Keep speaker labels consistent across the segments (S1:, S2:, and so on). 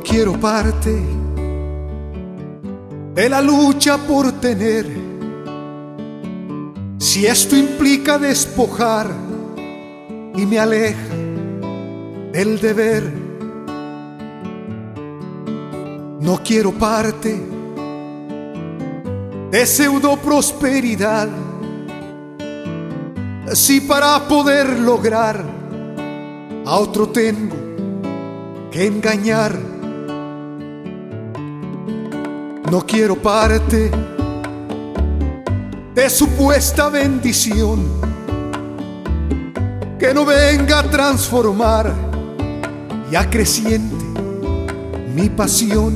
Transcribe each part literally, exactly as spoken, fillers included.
S1: quiero parte de la lucha por tener. Si esto implica despojar y me aleja del deber, no quiero parte de pseudo prosperidad. Si para poder lograr a otro tengo que engañar, no quiero parte de supuesta bendición que no venga a transformar y acreciente mi pasión.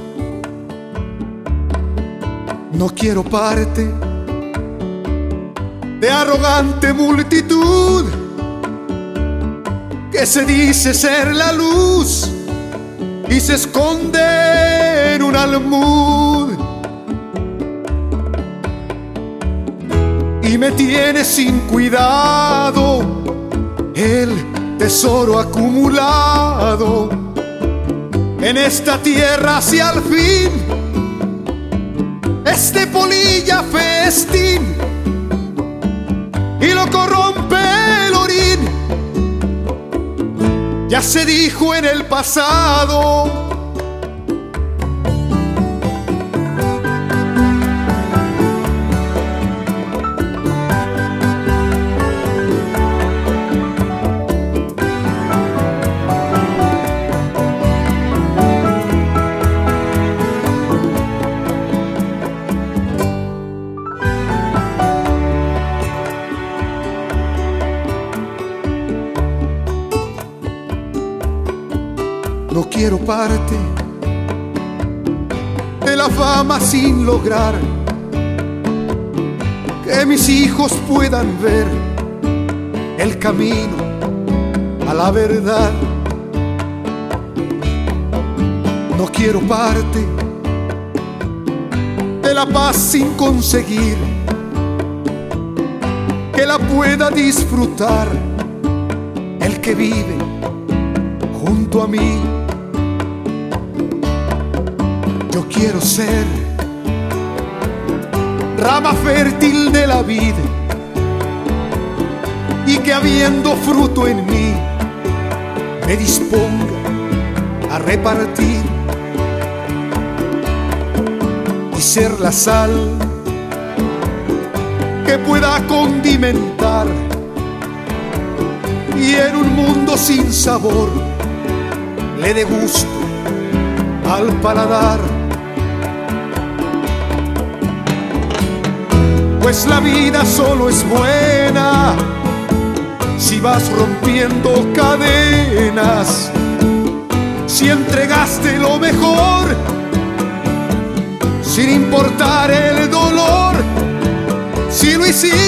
S1: No quiero parte de arrogante multitud que se dice ser la luz y se esconde en un almud y me tiene sin cuidado el tesoro acumulado en esta tierra. Si al fin este polilla festín y lo corrompe el orín, ya se dijo en el pasado. No quiero parte de la fama sin lograr que mis hijos puedan ver el camino a la verdad. No quiero parte de la paz sin conseguir que la pueda disfrutar el que vive junto a mí. Yo quiero ser rama fértil de la vida y que habiendo fruto en mí me disponga a repartir y ser la sal que pueda condimentar y en un mundo sin sabor le dé gusto al paladar. Pues la vida solo es buena si vas rompiendo cadenas, si entregaste lo mejor sin importar el dolor, si lo hiciste